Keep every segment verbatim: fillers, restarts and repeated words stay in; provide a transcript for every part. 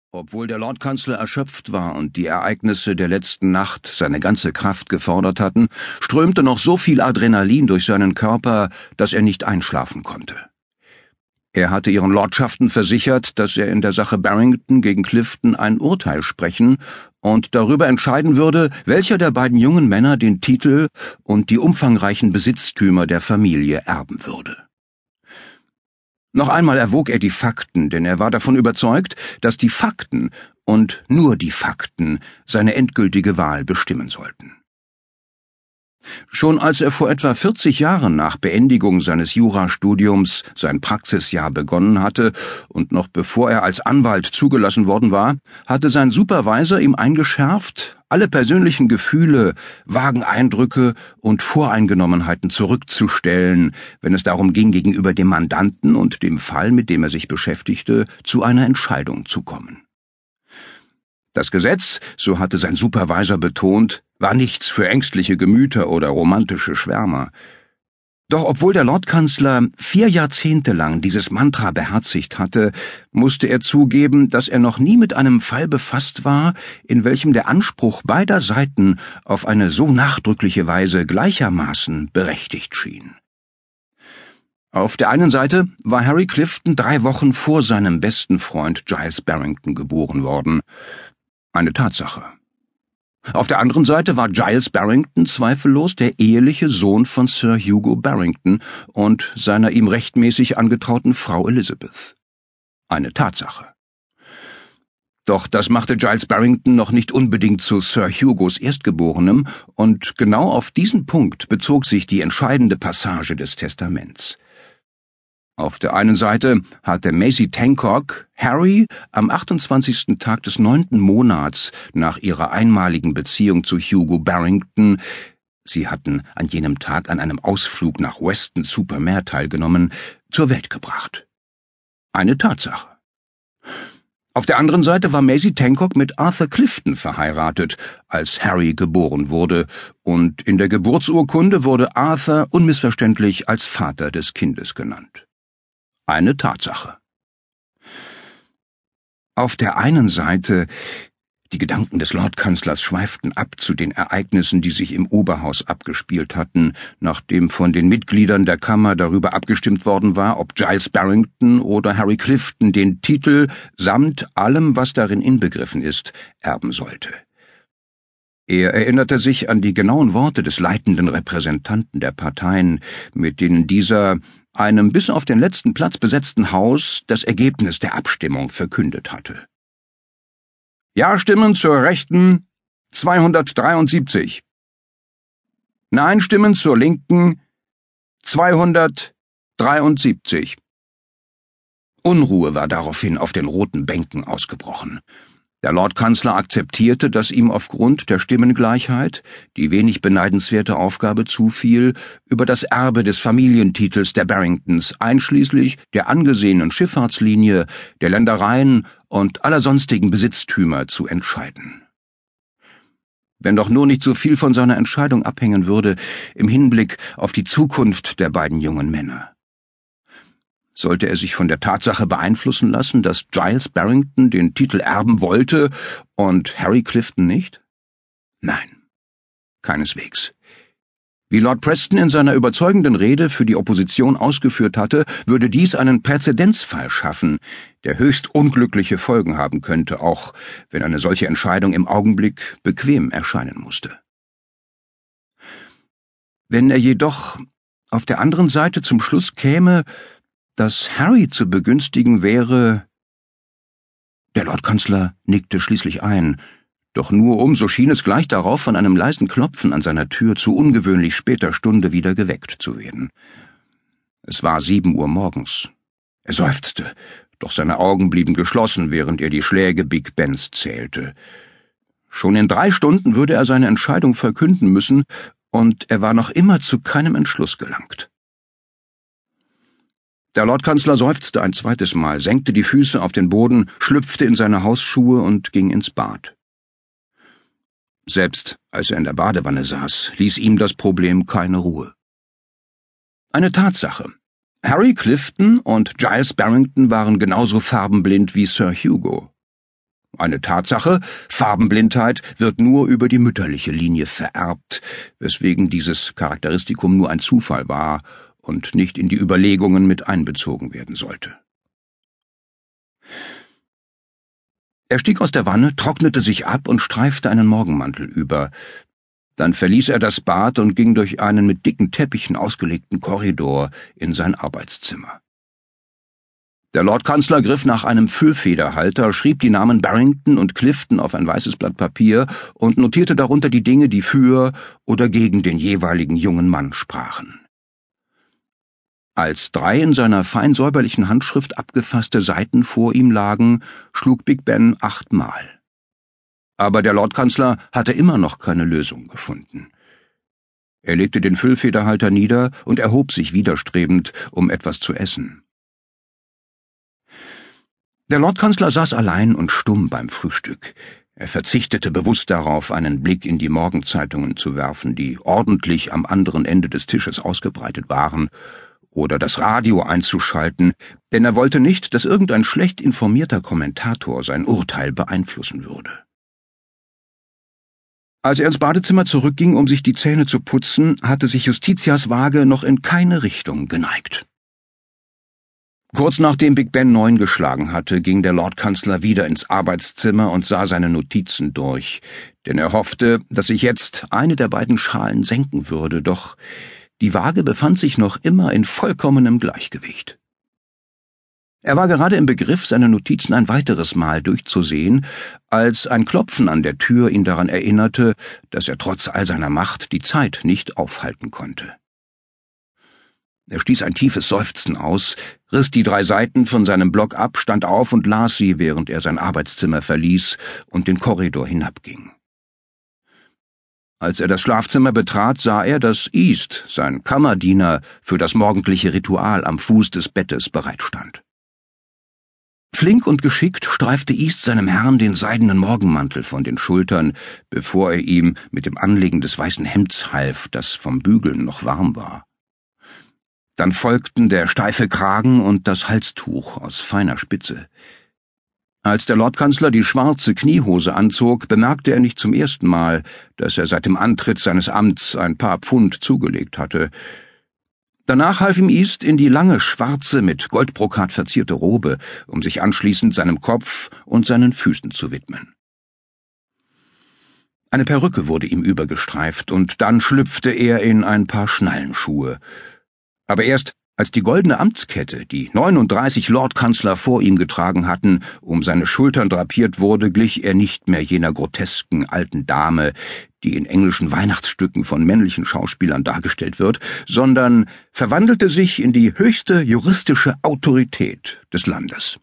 Obwohl der Lordkanzler erschöpft war und die Ereignisse der letzten Nacht seine ganze Kraft gefordert hatten, strömte noch so viel Adrenalin durch seinen Körper, dass er nicht einschlafen konnte. Er hatte ihren Lordschaften versichert, dass er in der Sache Barrington gegen Clifton ein Urteil sprechen und darüber entscheiden würde, welcher der beiden jungen Männer den Titel und die umfangreichen Besitztümer der Familie erben würde. Noch einmal erwog er die Fakten, denn er war davon überzeugt, dass die Fakten und nur die Fakten seine endgültige Wahl bestimmen sollten. Schon als er vor etwa vierzig Jahren nach Beendigung seines Jurastudiums sein Praxisjahr begonnen hatte und noch bevor er als Anwalt zugelassen worden war, hatte sein Supervisor ihm eingeschärft, alle persönlichen Gefühle, vagen Eindrücke und Voreingenommenheiten zurückzustellen, wenn es darum ging, gegenüber dem Mandanten und dem Fall, mit dem er sich beschäftigte, zu einer Entscheidung zu kommen. Das Gesetz, so hatte sein Supervisor betont, war nichts für ängstliche Gemüter oder romantische Schwärmer. Doch obwohl der Lordkanzler vier Jahrzehnte lang dieses Mantra beherzigt hatte, musste er zugeben, dass er noch nie mit einem Fall befasst war, in welchem der Anspruch beider Seiten auf eine so nachdrückliche Weise gleichermaßen berechtigt schien. Auf der einen Seite war Harry Clifton drei Wochen vor seinem besten Freund Giles Barrington geboren worden. Eine Tatsache. Auf der anderen Seite war Giles Barrington zweifellos der eheliche Sohn von Sir Hugo Barrington und seiner ihm rechtmäßig angetrauten Frau Elizabeth. Eine Tatsache. Doch das machte Giles Barrington noch nicht unbedingt zu Sir Hugos Erstgeborenem, und genau auf diesen Punkt bezog sich die entscheidende Passage des Testaments. Auf der einen Seite hatte Maisie Tancock Harry am achtundzwanzigsten Tag des neunten Monats nach ihrer einmaligen Beziehung zu Hugo Barrington — sie hatten an jenem Tag an einem Ausflug nach Weston-super-Mare teilgenommen — zur Welt gebracht. Eine Tatsache. Auf der anderen Seite war Maisie Tancock mit Arthur Clifton verheiratet, als Harry geboren wurde, und in der Geburtsurkunde wurde Arthur unmissverständlich als Vater des Kindes genannt. Eine Tatsache. Auf der einen Seite, die Gedanken des Lordkanzlers schweiften ab zu den Ereignissen, die sich im Oberhaus abgespielt hatten, nachdem von den Mitgliedern der Kammer darüber abgestimmt worden war, ob Giles Barrington oder Harry Clifton den Titel samt allem, was darin inbegriffen ist, erben sollte. Er erinnerte sich an die genauen Worte des leitenden Repräsentanten der Parteien, mit denen dieser einem bis auf den letzten Platz besetzten Haus das Ergebnis der Abstimmung verkündet hatte. Ja-Stimmen zur Rechten zweihundertdreiundsiebzig. Nein-Stimmen zur Linken zweihundertdreiundsiebzig. Unruhe war daraufhin auf den roten Bänken ausgebrochen. Der Lordkanzler akzeptierte, dass ihm aufgrund der Stimmengleichheit die wenig beneidenswerte Aufgabe zufiel, über das Erbe des Familientitels der Barringtons einschließlich der angesehenen Schifffahrtslinie, der Ländereien und aller sonstigen Besitztümer zu entscheiden. Wenn doch nur nicht so viel von seiner Entscheidung abhängen würde im Hinblick auf die Zukunft der beiden jungen Männer. Sollte er sich von der Tatsache beeinflussen lassen, dass Giles Barrington den Titel erben wollte und Harry Clifton nicht? Nein, keineswegs. Wie Lord Preston in seiner überzeugenden Rede für die Opposition ausgeführt hatte, würde dies einen Präzedenzfall schaffen, der höchst unglückliche Folgen haben könnte, auch wenn eine solche Entscheidung im Augenblick bequem erscheinen musste. Wenn er jedoch auf der anderen Seite zum Schluss käme, dass Harry zu begünstigen wäre. Der Lordkanzler nickte schließlich ein, doch nur um, so schien es gleich darauf, von einem leisen Klopfen an seiner Tür zu ungewöhnlich später Stunde wieder geweckt zu werden. Es war sieben Uhr morgens. Er seufzte, doch seine Augen blieben geschlossen, während er die Schläge Big Bens zählte. Schon in drei Stunden würde er seine Entscheidung verkünden müssen, und er war noch immer zu keinem Entschluss gelangt. Der Lordkanzler seufzte ein zweites Mal, senkte die Füße auf den Boden, schlüpfte in seine Hausschuhe und ging ins Bad. Selbst als er in der Badewanne saß, ließ ihm das Problem keine Ruhe. Eine Tatsache. Harry Clifton und Giles Barrington waren genauso farbenblind wie Sir Hugo. Eine Tatsache, Farbenblindheit wird nur über die mütterliche Linie vererbt, weswegen dieses Charakteristikum nur ein Zufall war und nicht in die Überlegungen mit einbezogen werden sollte. Er stieg aus der Wanne, trocknete sich ab und streifte einen Morgenmantel über. Dann verließ er das Bad und ging durch einen mit dicken Teppichen ausgelegten Korridor in sein Arbeitszimmer. Der Lordkanzler griff nach einem Füllfederhalter, schrieb die Namen Barrington und Clifton auf ein weißes Blatt Papier und notierte darunter die Dinge, die für oder gegen den jeweiligen jungen Mann sprachen. Als drei in seiner fein säuberlichen Handschrift abgefasste Seiten vor ihm lagen, schlug Big Ben achtmal. Aber der Lordkanzler hatte immer noch keine Lösung gefunden. Er legte den Füllfederhalter nieder und erhob sich widerstrebend, um etwas zu essen. Der Lordkanzler saß allein und stumm beim Frühstück. Er verzichtete bewusst darauf, einen Blick in die Morgenzeitungen zu werfen, die ordentlich am anderen Ende des Tisches ausgebreitet waren, oder das Radio einzuschalten, denn er wollte nicht, dass irgendein schlecht informierter Kommentator sein Urteil beeinflussen würde. Als er ins Badezimmer zurückging, um sich die Zähne zu putzen, hatte sich Justitias Waage noch in keine Richtung geneigt. Kurz nachdem Big Ben neun geschlagen hatte, ging der Lordkanzler wieder ins Arbeitszimmer und sah seine Notizen durch, denn er hoffte, dass sich jetzt eine der beiden Schalen senken würde, doch die Waage befand sich noch immer in vollkommenem Gleichgewicht. Er war gerade im Begriff, seine Notizen ein weiteres Mal durchzusehen, als ein Klopfen an der Tür ihn daran erinnerte, dass er trotz all seiner Macht die Zeit nicht aufhalten konnte. Er stieß ein tiefes Seufzen aus, riss die drei Seiten von seinem Block ab, stand auf und las sie, während er sein Arbeitszimmer verließ und den Korridor hinabging. Als er das Schlafzimmer betrat, sah er, dass East, sein Kammerdiener, für das morgendliche Ritual am Fuß des Bettes bereitstand. Flink und geschickt streifte East seinem Herrn den seidenen Morgenmantel von den Schultern, bevor er ihm mit dem Anlegen des weißen Hemds half, das vom Bügeln noch warm war. Dann folgten der steife Kragen und das Halstuch aus feiner Spitze. Als der Lordkanzler die schwarze Kniehose anzog, bemerkte er nicht zum ersten Mal, dass er seit dem Antritt seines Amts ein paar Pfund zugelegt hatte. Danach half ihm East in die lange, schwarze, mit Goldbrokat verzierte Robe, um sich anschließend seinem Kopf und seinen Füßen zu widmen. Eine Perücke wurde ihm übergestreift, und dann schlüpfte er in ein paar Schnallenschuhe. Aber erst als die goldene Amtskette, die neununddreißig Lordkanzler vor ihm getragen hatten, um seine Schultern drapiert wurde, glich er nicht mehr jener grotesken alten Dame, die in englischen Weihnachtsstücken von männlichen Schauspielern dargestellt wird, sondern verwandelte sich in die höchste juristische Autorität des Landes.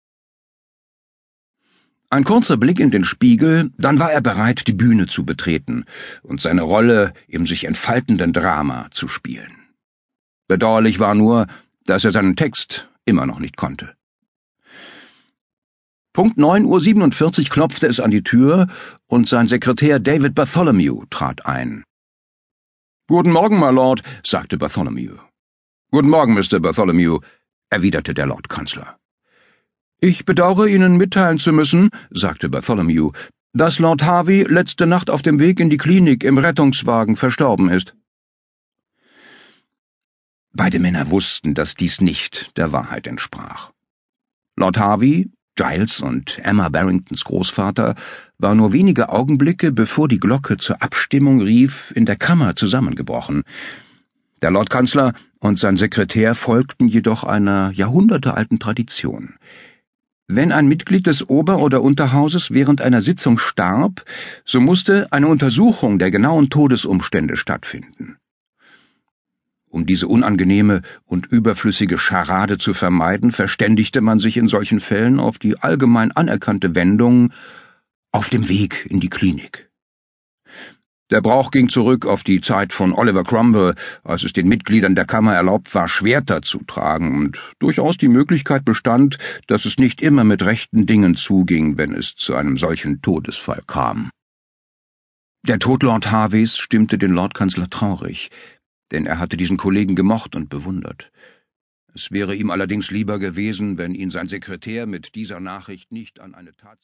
Ein kurzer Blick in den Spiegel, dann war er bereit, die Bühne zu betreten und seine Rolle im sich entfaltenden Drama zu spielen. Bedauerlich war nur, dass er seinen Text immer noch nicht konnte. Punkt neun Uhr siebenundvierzig klopfte es an die Tür, und sein Sekretär David Bartholomew trat ein. »Guten Morgen, my Lord«, sagte Bartholomew. »Guten Morgen, Mister Bartholomew«, erwiderte der Lordkanzler. »Ich bedauere Ihnen mitteilen zu müssen«, sagte Bartholomew, »dass Lord Harvey letzte Nacht auf dem Weg in die Klinik im Rettungswagen verstorben ist.« Beide Männer wussten, dass dies nicht der Wahrheit entsprach. Lord Harvey, Giles und Emma Barringtons Großvater, war nur wenige Augenblicke, bevor die Glocke zur Abstimmung rief, in der Kammer zusammengebrochen. Der Lordkanzler und sein Sekretär folgten jedoch einer jahrhundertealten Tradition. Wenn ein Mitglied des Ober- oder Unterhauses während einer Sitzung starb, so musste eine Untersuchung der genauen Todesumstände stattfinden. Um diese unangenehme und überflüssige Scharade zu vermeiden, verständigte man sich in solchen Fällen auf die allgemein anerkannte Wendung »auf dem Weg in die Klinik«. Der Brauch ging zurück auf die Zeit von Oliver Cromwell, als es den Mitgliedern der Kammer erlaubt war, Schwerter zu tragen und durchaus die Möglichkeit bestand, dass es nicht immer mit rechten Dingen zuging, wenn es zu einem solchen Todesfall kam. Der Tod Lord Harveys stimmte den Lordkanzler traurig, denn er hatte diesen Kollegen gemocht und bewundert. Es wäre ihm allerdings lieber gewesen, wenn ihn sein Sekretär mit dieser Nachricht nicht an eine Tat